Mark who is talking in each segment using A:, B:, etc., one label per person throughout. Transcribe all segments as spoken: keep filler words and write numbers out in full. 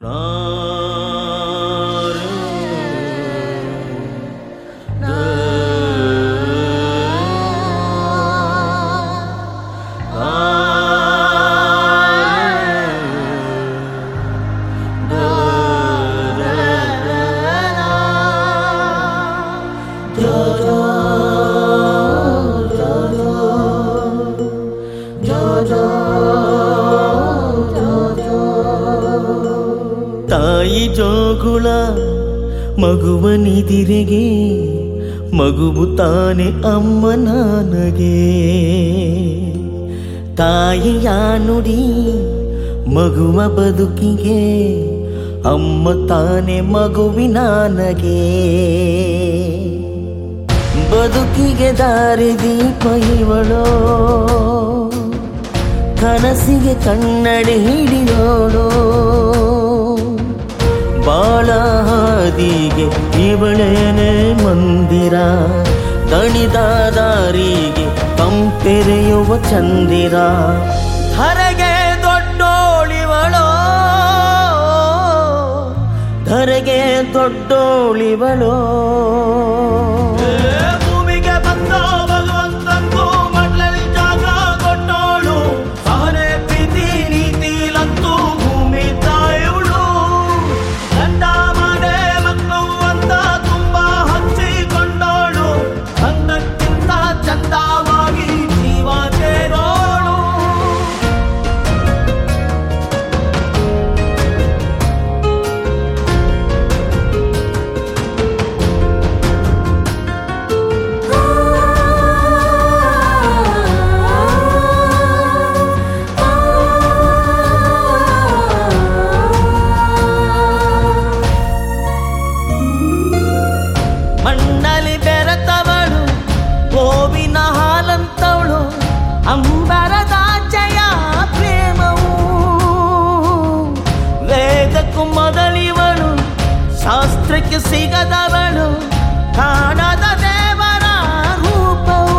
A: ತಾಯಿ ಜೋಗುಳ ಮಗುವನಿದಿರೆಗೆ ಮಗುವು ತಾನೆ ಅಮ್ಮ ನನಗೆ. ತಾಯಿಯ ನುಡಿ ಮಗುವ ಬದುಕಿಗೆ ಅಮ್ಮ ತಾನೆ ಮಗುವಿನ ನನಗೆ. ಬದುಕಿಗೆ ದಾರಿ ದೀಪ ಇವಳೋ, ಕನಸಿಗೆ ಕನ್ನಡಿ ಹಿಡಿಯೋಳು. ಬಾಳ ಹಾದಿಗೆ ಇವಳೇನೆ ಮಂದಿರ, ದಣಿದ ದಾರಿಗೆ ಕಂಪೆರೆಯುವ ಚಂದಿರ. ಧರೆಗೆ ದೊಡ್ಡೋಳಿವಳೋ, ಧರೆಗೆ ದೊಡ್ಡೋಳಿವಳೋ. ಭೂಮಿಗೆ ಬಂದ ಭಗವಂತಂಗೂ ಮಡ್ಲಲ್ಲಿ ಜಾಗ ಕೊಟ್ಟೋಳು. ಸಹನೆ ಪ್ರೀತಿ ನೀತಿಲಂತೂ ಭೂಮಿ ತಾಯವಳು. ಗಂಡ ಮನೆ ಮಕ್ಕಳು ಅಂತ ತುಂಬಾ ಹಚ್ಚಿಕೊಂಡೋಳು. ಅಂದಕ್ಕಿಂತ ಚಂದವಾಗಿ ಜೀವ ಸೇರೋಳು. ಮಣ್ಣಲ್ಲಿ ಬೆರೆತವಳು, ಗೋವಿನ ಹಾಲಂತವಳು. ಅಂಬರದಾಚೆಯ ಪ್ರೇಮವು ವೇದಕ್ಕೂ ಮೊದಲಿವಳು. ಶಾಸ್ತ್ರಕ್ಕೆ ಸಿಗದವಳು, ಕಾಣದ ದೇವರ ರೂಪವು.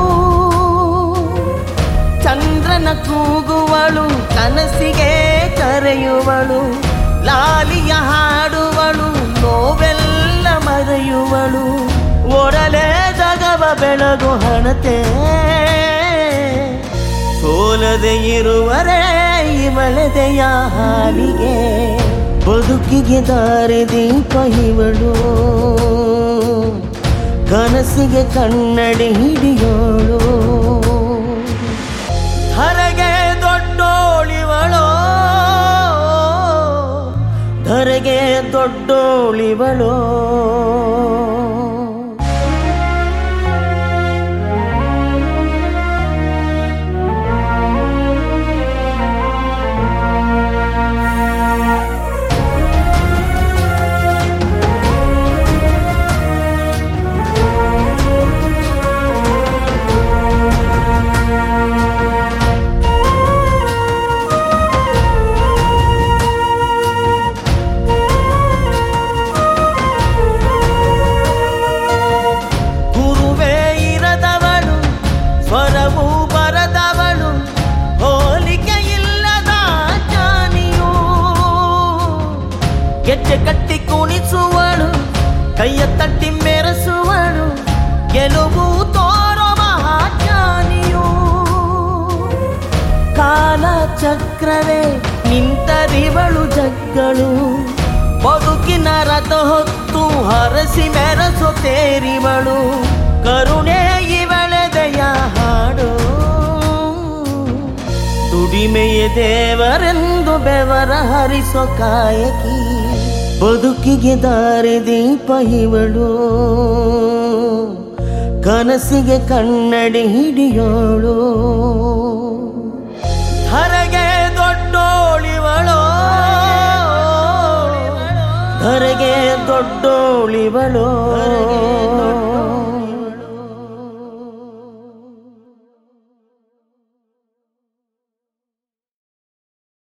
A: ಚಂದ್ರನ ಕೂಗುವಳು, ಕನಸಿಗೆ ಕರೆಯುವಳು. ಲಾಲಿಯ ಹಾಡುವಳು, ನೋವೆಲ್ಲ ಮರೆಯುವಳು. ಒಡಲೆ ಜಗವ ಬೆಳಗು ಹಣತೆ, ಸೋಲದೆ ಇರುವರೇ ಇವಳದೆಯ ಹಾಲಿಗೆ. ಬದುಕಿಗೆ ದಾರಿ ದೀಪ ಇವಳು, ಕನಸಿಗೆ ಕನ್ನಡಿ ಹಿಡಿಯೋಳು. ಧರೆಗೆ ದೊಡ್ಡೋಳಿವಳೋ, ಧರೆಗೆ ದೊಡ್ಡೋಳಿವಳೋ. ಸ್ವರವು ಬರದವಳು, ಹೋಲಿಕೆ ಇಲ್ಲದ ಜಾನಿಯು. ಗೆಜ್ಜೆ ಕಟ್ಟಿ ಕುಣಿಸುವಳು, ಕೈಯ ತಟ್ಟಿ ಮೆರೆಸುವಳು. ಗೆಲುವು ತೋರೋ ಮಹಾಜ್ಞಾನಿಯು. ಕಾಲ ಚಕ್ರವೇ ನಿಂತರಿವಳು ಜಗ್ಗಳು. ಬದುಕಿನ ರಥ ಹೊತ್ತು ಹರಸಿ ಮೆರಸು ತೇರಿವಳು. ಕರುಣೆ ಇವಳೆದೆಯ ಹಾಡು, ದುಡಿಮೆಯ ದೇವರೆಂದು ಬೆವರ ಹರಿಸೋ ಕಾಯಕಿ. ಬದುಕಿಗೆ ದಾರಿ ದೀಪ ಇವಳು, ಕನಸಿಗೆ ಕನ್ನಡಿ ಹಿಡಿಯೋಳು. ಧರೆಗೆ ದೊಡ್ಡೋಳಿವಳೋ, ಧರೆಗೆ ದೊಡ್ಡೋಳಿವಳೋ.